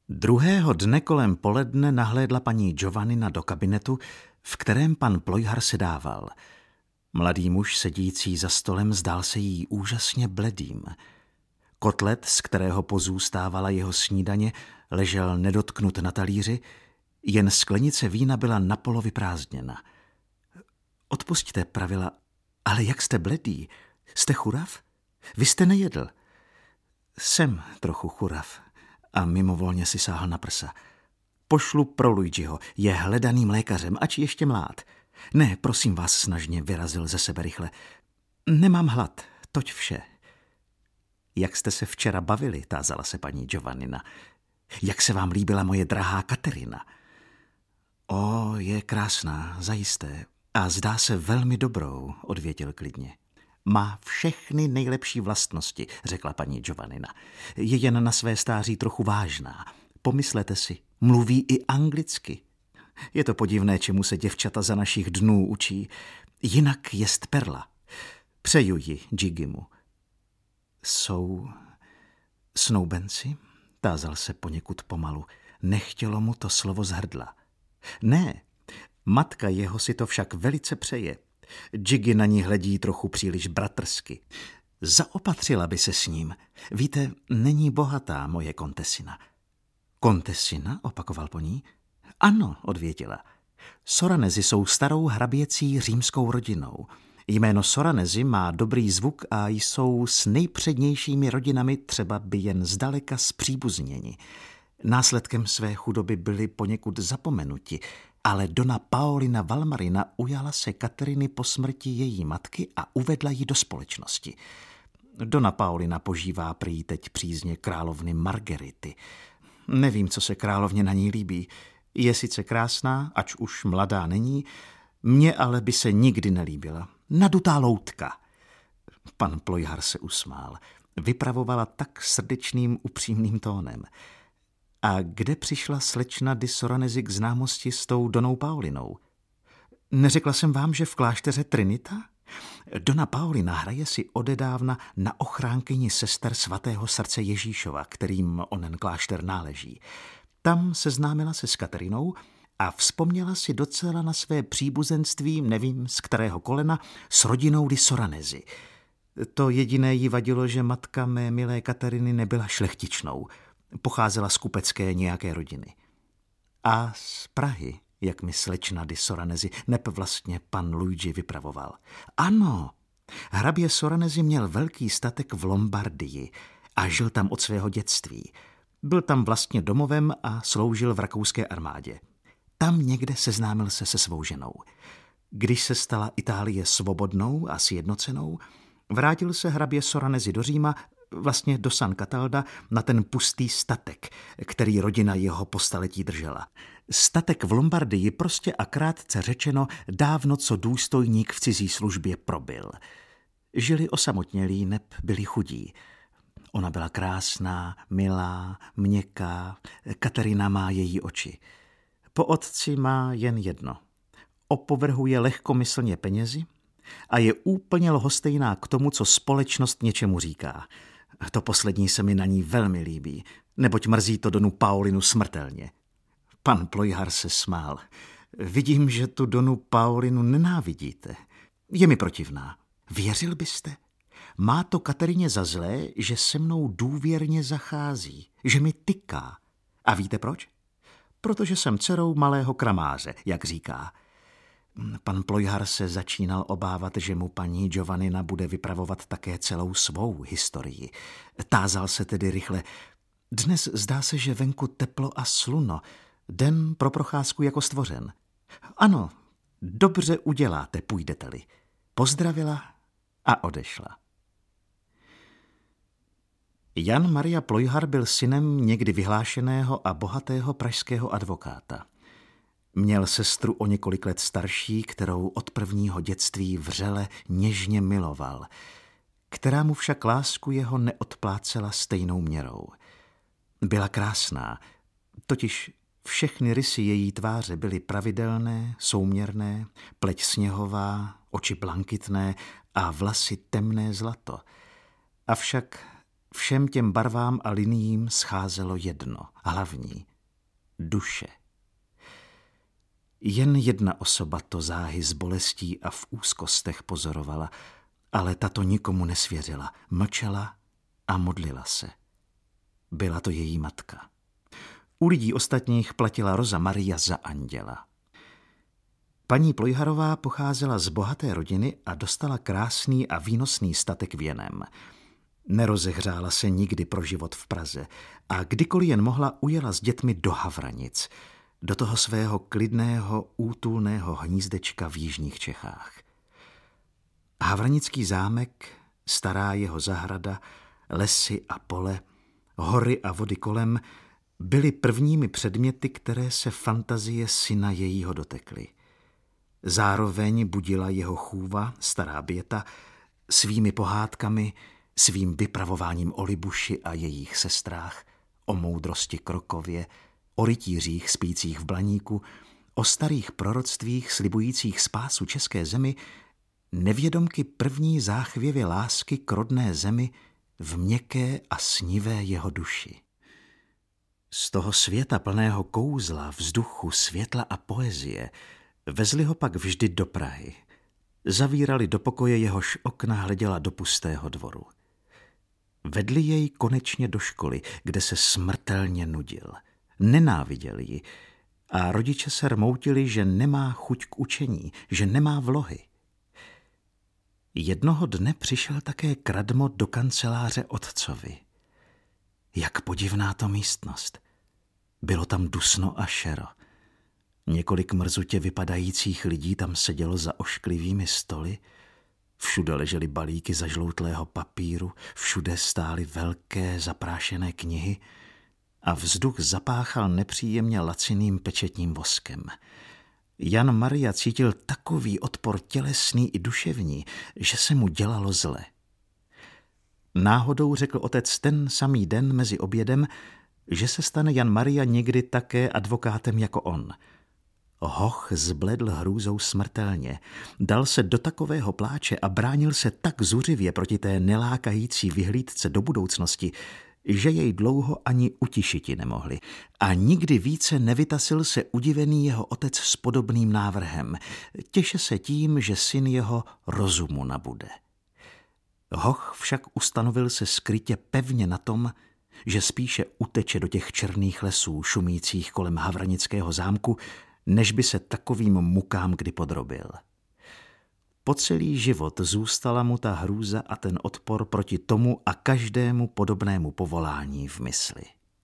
Druhého dne kolem poledne nahlédla paní Giovannina do kabinetu, v kterém pan Plojhar sedával. Mladý muž sedící za stolem zdál se jí úžasně bledým. Kotlet, z kterého pozůstávala jeho snídaně, ležel nedotknut na talíři, jen sklenice vína byla napolo vyprázdněna. Odpusťte, pravila, ale jak jste bledý? Jste churav? Vy jste nejedl. Jsem trochu churav. A mimovolně si sáhl na prsa. Pošlu pro Luigiho, je hledaným lékařem, ač ještě mlád. Ne, prosím vás, snažně vyrazil ze sebe rychle. Nemám hlad, toť vše. Jak jste se včera bavili, tázala se paní Giovannina. Jak se vám líbila moje drahá Katerina? O, je krásná, zajisté. A zdá se velmi dobrou, odvětil klidně. Má všechny nejlepší vlastnosti, řekla paní Giovannina. Je jen na své stáří trochu vážná. Pomyslete si, mluví i anglicky. Je to podivné, čemu se děvčata za našich dnů učí. Jinak jest perla. Přeju ji Gigimu. Jsou snoubenci? Tázal se poněkud pomalu. Nechtělo mu to slovo z hrdla. Ne, matka jeho si to však velice přeje. Gigi na ní hledí trochu příliš bratrsky. Zaopatřila by se s ním. Víte, není bohatá moje kontesina. Kontesina? Opakoval po ní. Ano, odvětila. Soranezi jsou starou hraběcí římskou rodinou. Jméno Soranezi má dobrý zvuk a jsou s nejpřednějšími rodinami třeba by jen zdaleka zpříbuzněni. Následkem své chudoby byli poněkud zapomenuti, ale dona Paolina Valmarina ujala se Kateriny po smrti její matky a uvedla ji do společnosti. Dona Paolina požívá prý teď přízně královny Margerity. Nevím, co se královně na ní líbí. Je sice krásná, ač už mladá není, mně ale by se nikdy nelíbila. Nadutá loutka. Pan Plojhar se usmál. Vypravovala tak srdečným, upřímným tónem. A kde přišla slečna di Soranezi k známosti s tou donou Paolinou? Neřekla jsem vám, že v klášteře Trinita? Dona Paolina hraje si odedávna na ochránkyni sester svatého srdce Ježíšova, kterým onen klášter náleží. Tam seznámila se s Katerinou a vzpomněla si docela na své příbuzenství, nevím z kterého kolena, s rodinou di Soranezi. To jediné jí vadilo, že matka mé milé Kateriny nebyla šlechtičnou. Pocházela z kupecké nějaké rodiny. A z Prahy, jak mi slečna di Soranezi, neb vlastně pan Luigi vypravoval. Ano, hrabě Soranezi měl velký statek v Lombardii a žil tam od svého dětství. Byl tam vlastně domovem a sloužil v rakouské armádě. Tam někde seznámil se svou ženou. Když se stala Itálie svobodnou a sjednocenou, vrátil se hrabě Soranezi do Říma, vlastně do San Catalda, na ten pustý statek, který rodina jeho po staletí držela. Statek v Lombardii prostě a krátce řečeno dávno co důstojník v cizí službě probyl. Žili osamotnělí, neb byli chudí. Ona byla krásná, milá, měkká, Katerina má její oči. Po otci má jen jedno. Opovrhuje lehkomyslně penězi a je úplně lhostejná k tomu, co společnost něčemu říká. To poslední se mi na ní velmi líbí, neboť mrzí to donu Paolinu smrtelně. Pan Plojhar se smál. Vidím, že tu donu Paolinu nenávidíte. Je mi protivná. Věřil byste? Má to Katerině za zlé, že se mnou důvěrně zachází, že mi tyká. A víte proč? Protože jsem dcerou malého kramáře, jak říká. Pan Plojhar se začínal obávat, že mu paní Giovannina bude vypravovat také celou svou historii. Tázal se tedy rychle. Dnes zdá se, že venku teplo a sluno. Den pro procházku jako stvořen. Ano, dobře uděláte, půjdete-li. Pozdravila a odešla. Jan Maria Plojhar byl synem někdy vyhlášeného a bohatého pražského advokáta. Měl sestru o několik let starší, kterou od prvního dětství vřele něžně miloval, která mu však lásku jeho neodplácela stejnou měrou. Byla krásná, totiž všechny rysy její tváře byly pravidelné, souměrné, pleť sněhová, oči blankitné a vlasy temné zlato. Avšak všem těm barvám a liniím scházelo jedno, hlavní – duše. Jen jedna osoba to záhy s bolestí a v úzkostech pozorovala, ale tato nikomu nesvěřila, mlčela a modlila se. Byla to její matka. U lidí ostatních platila Rosa Maria za anděla. Paní Plojharová pocházela z bohaté rodiny a dostala krásný a výnosný statek věnem. Nerozehřála se nikdy pro život v Praze a kdykoliv jen mohla, ujela s dětmi do Havranic, do toho svého klidného, útulného hnízdečka v jižních Čechách. Havranický zámek, stará jeho zahrada, lesy a pole, hory a vody kolem byly prvními předměty, které se fantazie syna jejího dotekly. Zároveň budila jeho chůva, stará Běta, svými pohádkami, svým vypravováním o Libuši a jejich sestrách, o moudrosti Krokově, o rytířích spících v Blaníku, o starých proroctvích slibujících spásu české zemi, nevědomky první záchvěvy lásky k rodné zemi v měkké a snivé jeho duši. Z toho světa plného kouzla, vzduchu, světla a poezie vezli ho pak vždy do Prahy. Zavírali do pokoje, jehož okna hleděla do pustého dvoru. Vedli jej konečně do školy, kde se smrtelně nudil. Nenáviděl ji a rodiče se rmoutili, že nemá chuť k učení, že nemá vlohy. Jednoho dne přišel také Kradmo do kanceláře otcovi. Jak podivná to místnost. Bylo tam dusno a šero. Několik mrzutě vypadajících lidí tam sedělo za ošklivými stoly, všude ležely balíky zažloutlého papíru, všude stály velké zaprášené knihy a vzduch zapáchal nepříjemně laciným pečetním voskem. Jan Maria cítil takový odpor tělesný i duševní, že se mu dělalo zle. Náhodou řekl otec ten samý den mezi obědem, že se stane Jan Maria někdy také advokátem jako on. Hoch zbledl hrůzou smrtelně, dal se do takového pláče a bránil se tak zuřivě proti té nelákající vyhlídce do budoucnosti, že jej dlouho ani utišiti nemohli. A nikdy více nevytasil se udivený jeho otec s podobným návrhem. Těše se tím, že syn jeho rozumu nabude. Hoch však ustanovil se skrytě pevně na tom, že spíše uteče do těch černých lesů šumících kolem Havranického zámku, než by se takovým mukám kdy podrobil. Po celý život zůstala mu ta hrůza a ten odpor proti tomu a každému podobnému povolání v mysli.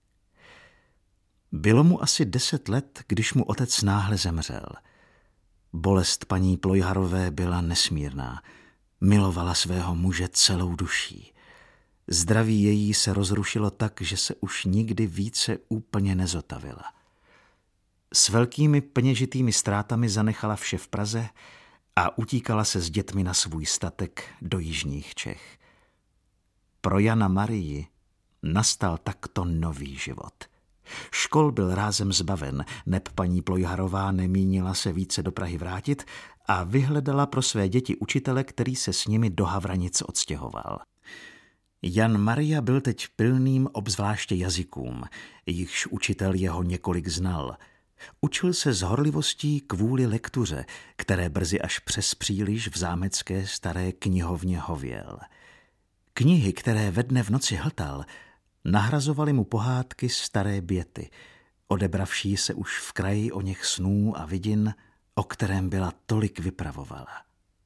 Bylo mu asi 10 let, když mu otec náhle zemřel. Bolest paní Plojharové byla nesmírná. Milovala svého muže celou duší. Zdraví její se rozrušilo tak, že se už nikdy více úplně nezotavila. S velkými peněžitými ztrátami zanechala vše v Praze a utíkala se s dětmi na svůj statek do jižních Čech. Pro Jana Marii nastal takto nový život. Škol byl rázem zbaven, neb paní Plojharová nemínila se více do Prahy vrátit a vyhledala pro své děti učitele, který se s nimi do Havranic odstěhoval. Jan Maria byl teď pilným obzvláště jazykům, jichž učitel jeho několik znal. Učil se s horlivostí kvůli lektuře, které brzy až přes příliš v zámecké staré knihovně hověl. Knihy, které ve dne v noci hltal, nahrazovaly mu pohádky staré Běty, odebravší se už v kraji o něch snů a vidin, o kterém byla tolik vypravovala.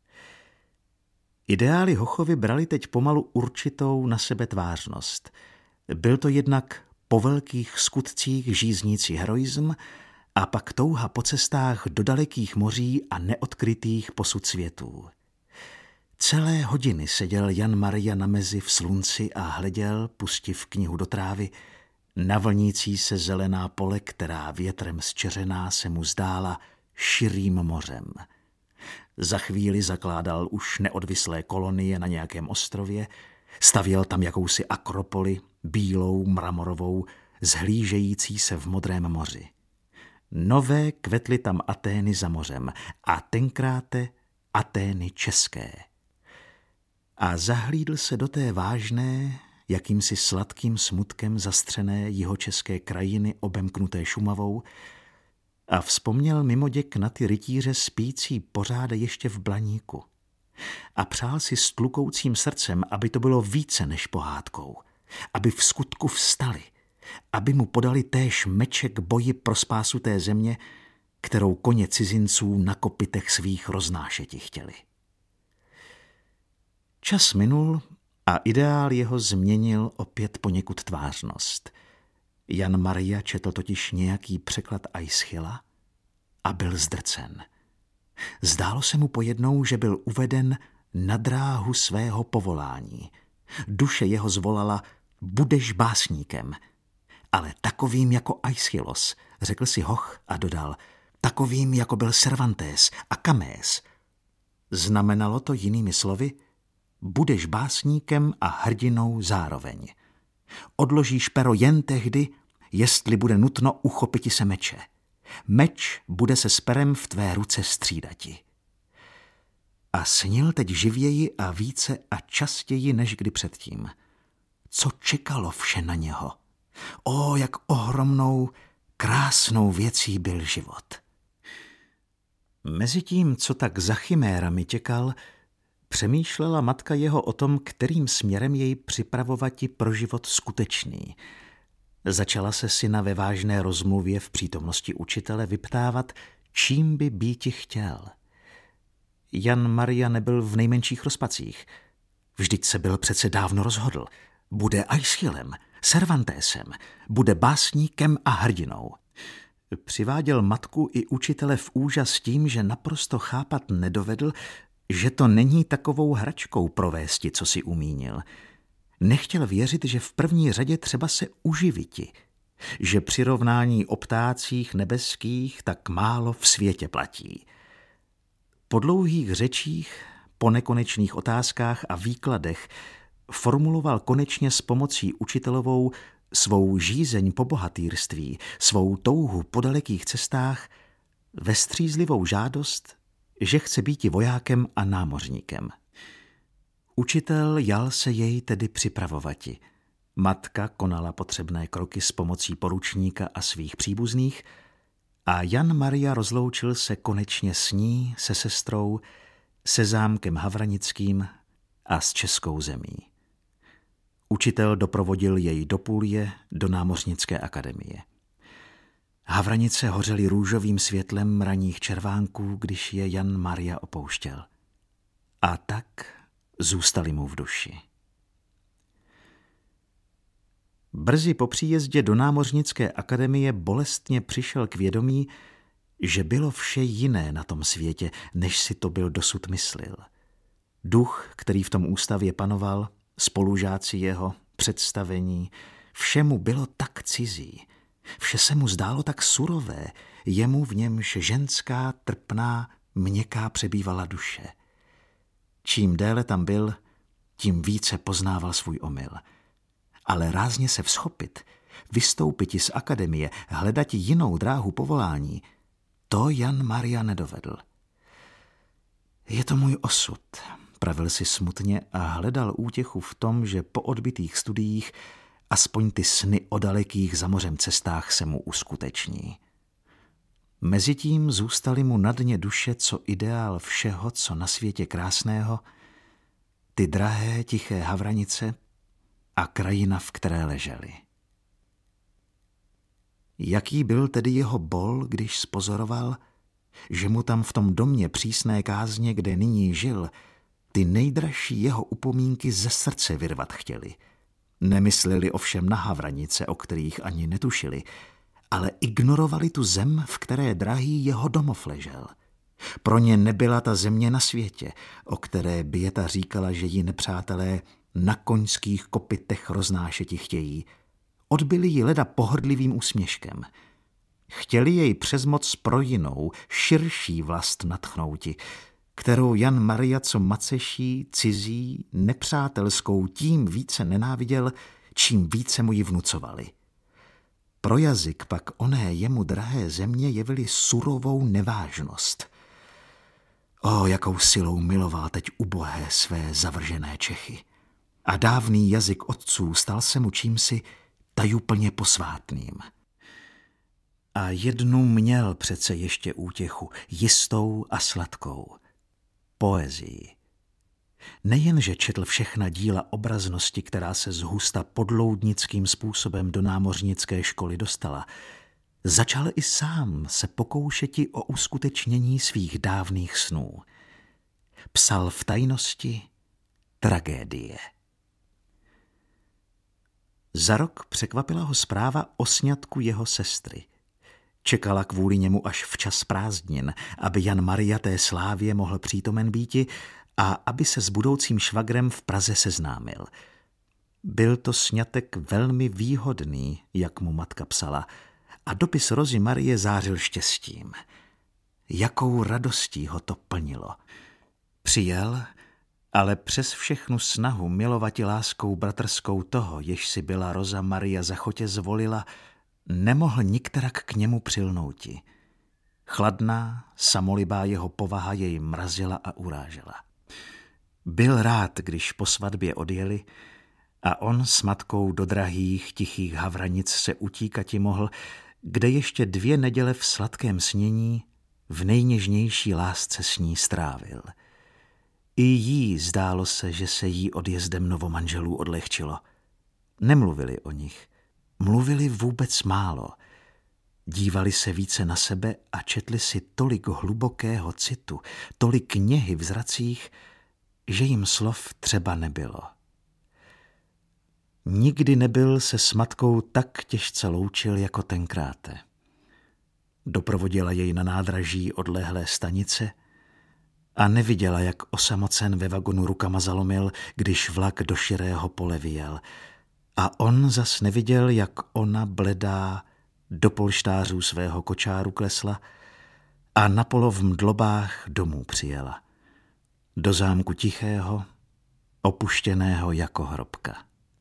Ideály Hochovy brali teď pomalu určitou na sebe tvářnost. Byl to jednak po velkých skutcích žíznící heroism a pak touha po cestách do dalekých moří a neodkrytých posud světů. Celé hodiny seděl Jan Maria na mezi v slunci a hleděl, pustiv knihu do trávy, na vlnící se zelená pole, která větrem zčeřená se mu zdála širým mořem. Za chvíli zakládal už neodvislé kolonie na nějakém ostrově, stavěl tam jakousi akropoli, bílou, mramorovou, zhlížející se v modrém moři. Nové kvetly tam Atény za mořem a tenkráte Atény české. A zahlídl se do té vážné, jakýmsi sladkým smutkem zastřené jihočeské krajiny obemknuté Šumavou a vzpomněl mimoděk na ty rytíře spící pořád ještě v Blaníku. A přál si s tlukoucím srdcem, aby to bylo více než pohádkou, aby v skutku vstali, aby mu podali též meče k boji pro spásu té země, kterou koně cizinců na kopytech svých roznášeti chtěli. Čas minul a ideál jeho změnil opět poněkud tvářnost. Jan Maria četl totiž nějaký překlad Aeschyla a byl zdrcen. Zdálo se mu pojednou, že byl uveden na dráhu svého povolání. Duše jeho zvolala: budeš básníkem, ale takovým jako Aeschylos, řekl si hoch a dodal, takovým jako byl Cervantes a Camés. Znamenalo to jinými slovy: budeš básníkem a hrdinou zároveň. Odložíš pero jen tehdy, jestli bude nutno uchopiti se meče. Meč bude se s perem v tvé ruce střídati. A snil teď živěji a více a častěji než kdy předtím. Co čekalo vše na něho? O, jak ohromnou, krásnou věcí byl život. Mezitím, co tak za chimérami těkal, přemýšlela matka jeho o tom, kterým směrem jej připravovati pro život skutečný. Začala se syna ve vážné rozmluvě v přítomnosti učitele vyptávat, čím by býti chtěl. Jan Maria nebyl v nejmenších rozpacích. Vždyť se byl přece dávno rozhodl. Bude Aeschylem, Cervantesem, bude básníkem a hrdinou. Přiváděl matku i učitele v úžas tím, že naprosto chápat nedovedl, že to není takovou hračkou provésti, co si umínil. Nechtěl věřit, že v první řadě třeba se uživiti, že přirovnání o ptácích nebeských tak málo v světě platí. Po dlouhých řečích, po nekonečných otázkách a výkladech formuloval konečně s pomocí učitelovou svou žízeň po bohatýrství, svou touhu po dalekých cestách, ve střízlivou žádost, že chce býti vojákem a námořníkem. Učitel jal se jej tedy připravovati. Matka konala potřebné kroky s pomocí poručníka a svých příbuzných a Jan Maria rozloučil se konečně s ní, se sestrou, se zámkem Havranickým a s českou zemí. Učitel doprovodil jej do Půlje, do námořnické akademie. Havranice hořely růžovým světlem ranních červánků, když je Jan Maria opouštěl. A tak zůstali mu v duši. Brzy po příjezdě do námořnické akademie bolestně přišel k vědomí, že bylo vše jiné na tom světě, než si to byl dosud myslil. Duch, který v tom ústavě panoval, spolužáci jeho, představení, vše mu bylo tak cizí. Vše se mu zdálo tak surové, jemu v němž ženská, trpná, měkká přebývala duše. Čím déle tam byl, tím více poznával svůj omyl. Ale rázně se vzchopit, vystoupiti z akademie, hledati jinou dráhu povolání, to Jan Maria nedovedl. Je to můj osud, pravil si smutně a hledal útěchu v tom, že po odbytých studiích aspoň ty sny o dalekých za mořem cestách se mu uskuteční. Mezitím zůstaly mu na dně duše co ideál všeho, co na světě krásného, ty drahé, tiché Havranice a krajina, v které leželi. Jaký byl tedy jeho bol, když spozoroval, že mu tam v tom domě přísné kázně, kde nyní žil, ty nejdražší jeho upomínky ze srdce vyrvat chtěli. Nemysleli ovšem na Havranice, o kterých ani netušili, ale ignorovali tu zem, v které drahý jeho domov ležel. Pro ně nebyla ta země na světě, o které Běta říkala, že ji nepřátelé na koňských kopytech roznášeti chtějí. Odbyli ji leda pohrdlivým úsměškem. Chtěli jej přes moc pro jinou, širší vlast nadchnouti, kterou Jan Maria co maceší, cizí, nepřátelskou tím více nenáviděl, čím více mu ji vnucovali. Pro jazyk pak oné jemu drahé země jevili surovou nevážnost. O, jakou silou miloval teď ubohé své zavržené Čechy. a dávný jazyk otců stal se mu čímsi tajuplně posvátným. A jednu měl přece ještě útěchu, jistou a sladkou. Poezii. Nejenže četl všechna díla obraznosti, která se zhusta podloudnickým způsobem do námořnické školy dostala, začal i sám se pokoušeti o uskutečnění svých dávných snů. Psal v tajnosti tragédie. Za rok překvapila ho zpráva o sňatku jeho sestry. Čekala kvůli němu až včas prázdnin, aby Jan Maria té slávě mohl přítomen býti a aby se s budoucím švagrem v Praze seznámil. Byl to sňatek velmi výhodný, jak mu matka psala, a dopis Rozy Marie zářil štěstím. Jakou radostí ho to plnilo. Přijel, ale přes všechnu snahu milovati láskou bratrskou toho, jež si byla Roza Maria zachotě zvolila, nemohl nikterak k němu přilnouti. Chladná, samolibá jeho povaha jej mrazila a urážela. Byl rád, když po svatbě odjeli a on s matkou do drahých, tichých Havranic se utíkati mohl, kde ještě 2 neděle v sladkém snění v nejněžnější lásce s ní strávil. I jí zdálo se, že se jí odjezdem novomanželů odlehčilo. Nemluvili o nich. Mluvili vůbec málo. Dívali se více na sebe a četli si tolik hlubokého citu, tolik něhy v zracích, že jim slov třeba nebylo. Nikdy nebyl se s matkou tak těžce loučil jako tenkráte. Doprovodila jej na nádraží odlehlé stanice a neviděla, jak osamocen ve vagonu rukama zalomil, když vlak do širého pole vyjel. A on zas neviděl, jak ona bledá do polštářů svého kočáru klesla a napolo v mdlobách domů přijela. Do zámku tichého, opuštěného jako hrobka.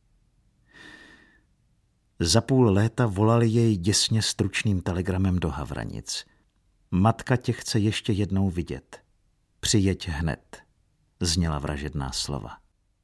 Za půl léta volali jej děsně stručným telegramem do Havranic. Matka tě chce ještě jednou vidět. Přijeď hned, zněla vražedná slova.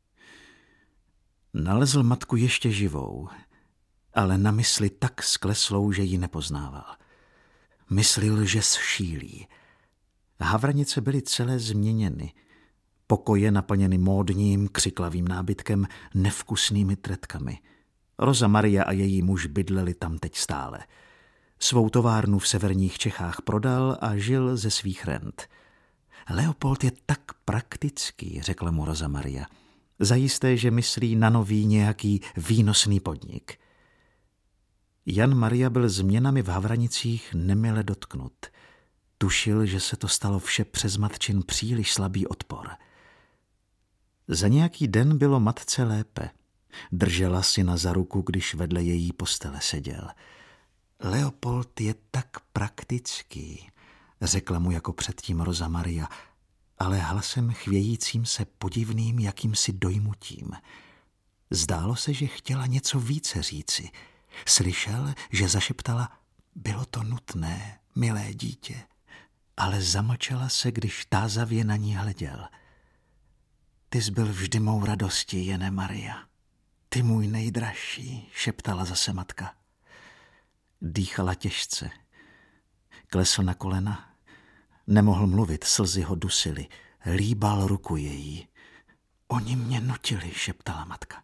Nalezl matku ještě živou, ale na mysli tak skleslou, že ji nepoznával. Myslil, že sšílí. Havranice byly celé změněny. Pokoje naplněny módním, křiklavým nábytkem, nevkusnými tretkami. Roza Maria a její muž bydleli tam teď stále. Svou továrnu v severních Čechách prodal a žil ze svých rent. Leopold je tak praktický, řekla mu Roza Maria. Zajisté, že myslí na nový nějaký výnosný podnik. Jan Maria byl změnami v Havranicích nemile dotknut. Tušil, že se to stalo vše přes matčin příliš slabý odpor. Za nějaký den bylo matce lépe. Držela syna za ruku, když vedle její postele seděl. Leopold je tak praktický, řekla mu jako předtím Roza Maria, ale hlasem chvějícím se podivným jakýmsi dojmutím. Zdálo se, že chtěla něco více říci. Slyšel, že zašeptala, bylo to nutné, milé dítě, ale zamlčela se, když tázavě na ní hleděl. Ty jsi byl vždy mou radostí, Jene Maria. Ty můj nejdražší, šeptala zase matka. Dýchala těžce. Klesl na kolena. Nemohl mluvit, slzy ho dusily. Líbal ruku její. Oni mě nutili, šeptala matka.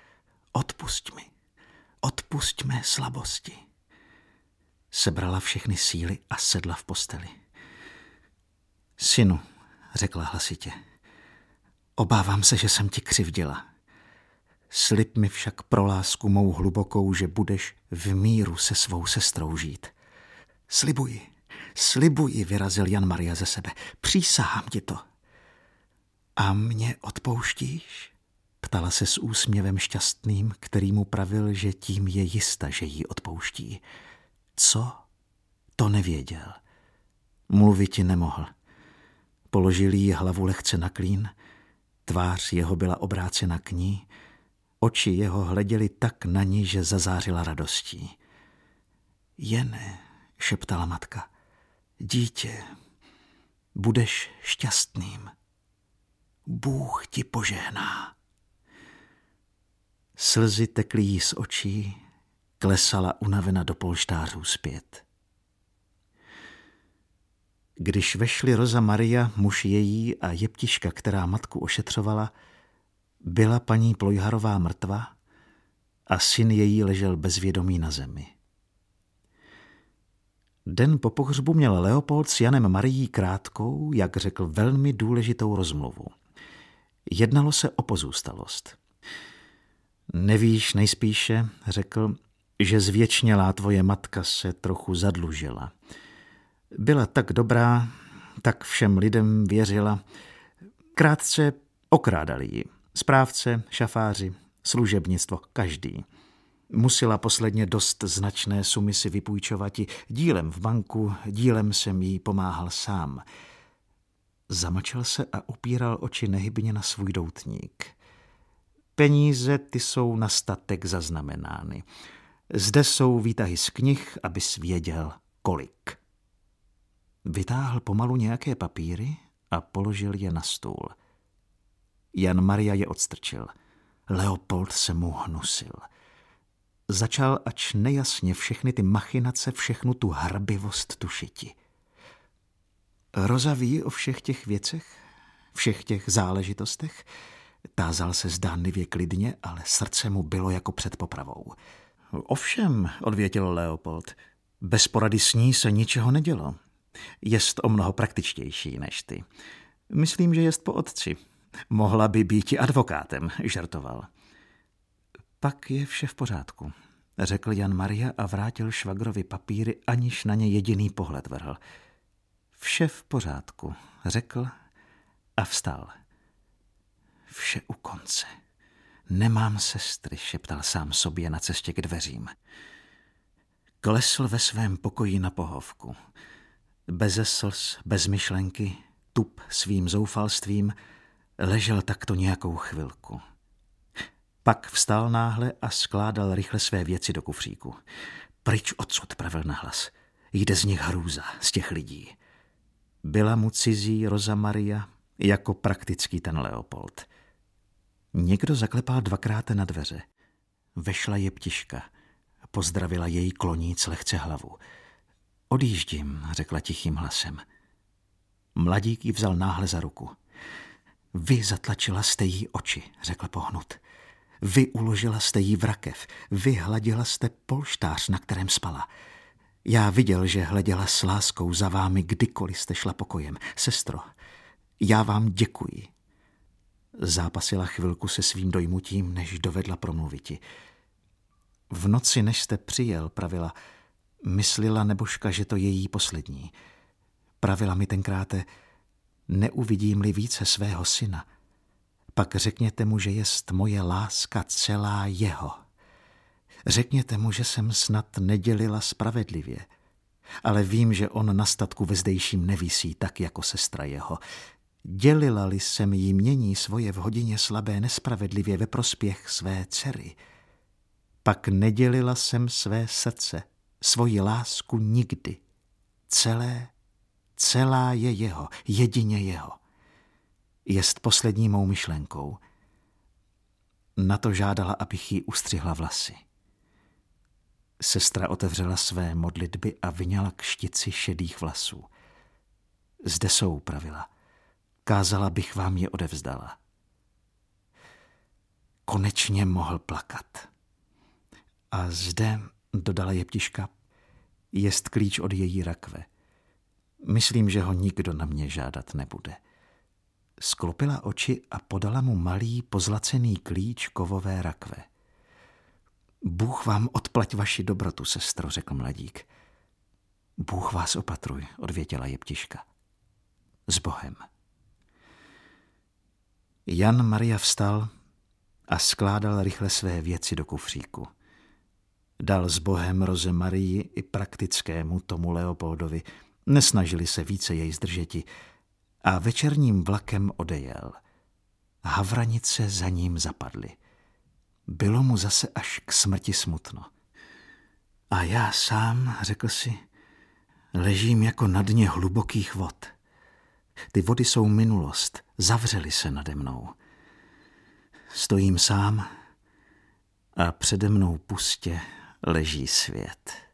Odpusť mé slabosti. Sebrala všechny síly a sedla v posteli. Synu, řekla hlasitě, obávám se, že jsem ti křivdila. Slib mi však pro lásku mou hlubokou, že budeš v míru se svou sestrou žít. Slibuji, vyrazil Jan Maria ze sebe. Přísahám ti to. A mě odpouštíš? Ptala se s úsměvem šťastným, který mu pravil, že tím je jista, že jí odpouští. Co? To nevěděl. Mluviti nemohl. Položil jí hlavu lehce na klín, tvář jeho byla obrácena k ní, oči jeho hleděly tak na ní, že zazářila radostí. Jene, šeptala matka, dítě, budeš šťastným. Bůh ti požehná. Slzy tekly jí z očí, klesala unavena do polštářů zpět. Když vešli Rosa Maria, muž její a jeptiška, která matku ošetřovala, byla paní Plojharová mrtva a syn její ležel bezvědomý na zemi. Den po pohřbu měl Leopold s Janem Marií krátkou, jak řekl, velmi důležitou rozmluvu. Jednalo se o pozůstalost. Nevíš nejspíše, řekl, že zvěčnělá tvoje matka se trochu zadlužila. Byla tak dobrá, tak všem lidem věřila. Krátce okrádali ji. Správce, šafáři, služebnictvo, každý. Musela posledně dost značné sumy si vypůjčovati, dílem v banku, dílem jsem jí pomáhal sám. Zamlčel se a upíral oči nehybně na svůj doutník. Peníze, ty jsou na statek zaznamenány. Zde jsou výtahy z knih, abys věděl, kolik. Vytáhl pomalu nějaké papíry a položil je na stůl. Jan Maria je odstrčil. Leopold se mu hnusil. Začal ač nejasně všechny ty machinace, všechnu tu harbivost tušiti. Rosa ví o všech těch věcech, všech těch záležitostech? Tázal se zdánlivě klidně, ale srdce mu bylo jako před popravou. Ovšem, odvětil Leopold, bez porady s ní se ničeho nedělo. Jest o mnoho praktičtější než ty. Myslím, že jest po otci. Mohla by být i advokátem, žertoval. Pak je vše v pořádku, řekl Jan Maria a vrátil švagrovi papíry, aniž na ně jediný pohled vrhl. Vše v pořádku, řekl a vstal. Vše u konce. Nemám sestry, šeptal sám sobě na cestě k dveřím. Klesl ve svém pokoji na pohovku. Beze slz, bez myšlenky, tup svým zoufalstvím, ležel takto nějakou chvilku. Pak vstal náhle a skládal rychle své věci do kufříku. Pryč odsud, pravil nahlas. Jde z nich hrůza, z těch lidí. Byla mu cizí Rosa Maria, jako praktický ten Leopold. Někdo zaklepal dvakrát na dveře. Vešla jeptiška. Pozdravila její kloníc lehce hlavu. Odjíždím, řekla tichým hlasem. Mladík ji vzal náhle za ruku. Vy zatlačila jste jí oči, řekl pohnut. Vy uložila jste jí v rakev. Vy hladila jste polštář, na kterém spala. Já viděl, že hleděla s láskou za vámi, kdykoliv jste šla pokojem. Sestro, já vám děkuji. Zápasila chvilku se svým dojmutím, než dovedla promluviti. V noci, než jste přijel, pravila, myslela nebožka, že to je její poslední. Pravila mi tenkráte, neuvidím-li více svého syna, pak řekněte mu, že jest moje láska celá jeho. Řekněte mu, že jsem snad nedělila spravedlivě, ale vím, že on na statku ve zdejším nevisí tak jako sestra jeho. Dělila-li jsem jí mění svoje v hodině slabé nespravedlivě ve prospěch své dcery, pak nedělila jsem své srdce, svoji lásku nikdy. Celá je jeho, jedině jeho. Jest poslední mou myšlenkou. Na to žádala, abych jí ustřihla vlasy. Sestra otevřela své modlitby a vyňala k štici šedých vlasů. Zde jsou, pravila. Kázala bych vám je odevzdala. Konečně mohl plakat. A zde, dodala jeptiška, jest klíč od její rakve. Myslím, že ho nikdo na mě žádat nebude. Sklopila oči a podala mu malý pozlacený klíč kovové rakve. Bůh vám odplať vaši dobrotu, sestro, řekl mladík. Bůh vás opatruj, odvětila jeptiška. S Bohem. Jan Maria vstal a skládal rychle své věci do kufříku. Dal s Bohem Rose Marii i praktickému tomu Leopoldovi, nesnažili se více jej zdržeti a večerním vlakem odejel. Havranice za ním zapadly. Bylo mu zase až k smrti smutno. A já sám, řekl si, ležím jako na dně hlubokých vod. Ty vody jsou minulost, zavřely se nade mnou. Stojím sám, a přede mnou pustě leží svět.